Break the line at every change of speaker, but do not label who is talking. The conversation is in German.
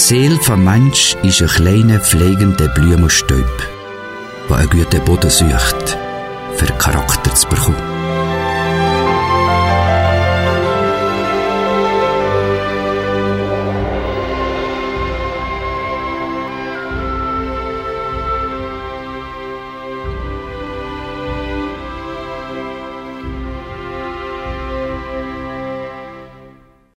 Seele vom Mensch ist ein kleiner, pflegender Blumenstäub, der einen guten Boden sucht, für Charakter zu bekommen.